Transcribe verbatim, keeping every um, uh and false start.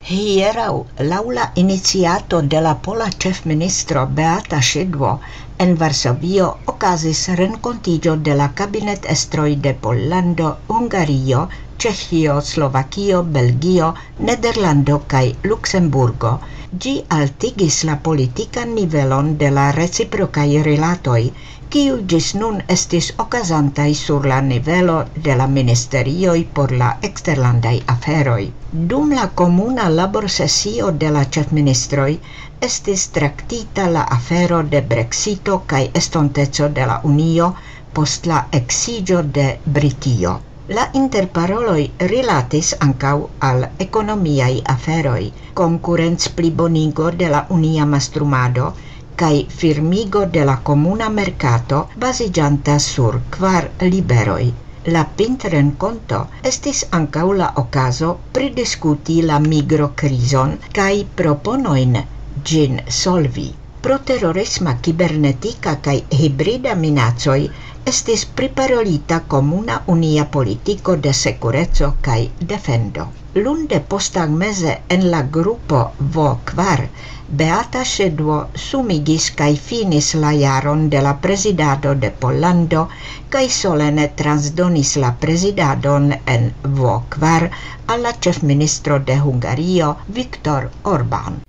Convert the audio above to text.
Hieraŭ laŭ la iniciato de la pola ĉefministro Beata Szydło en Varsovio okazis renkontiĝo de la kabinetestroj de Pollando, Hungario, Ĉeĥio, Slovakio, Belgio, Nederlando kaj Luksemburgo. Ĝi altigis la politikan nivelon de la reciprokaj rilatoj, kiu ĝis nun estis okazantaj sur la nivelo de la ministerioj por la eksterlandaj aferoj. Dum la komuna laborsesio de la ĉefministroj estis traktita la afero de Brexito kaj estonteco de la Unio post la eksiĝo de Britio. La interparoloj rilatis ankaŭ al ekonomiaj aferoj, konkurencplibonigo de la unia mastrumado kaj firmigo de la komuna merkato baziĝanta sur kvar liberoj. La pintrenkonto estis ankaŭ la okazo pridiskuti la migrokrizon kaj proponojn ĝin solvi. Pro terorisma, kibernetika kaj hibrida minacoj estis priparolita komuna unia politiko de sekureco kaj defendo. Lunde posttagmeze en la grupo V kvar Beata Szydło sumigis kaj finis la jaron de la prezidado de Pollando kaj solene transdonis la prezidadon en V kvar al la ĉefministro de Hungario Viktor Orbán.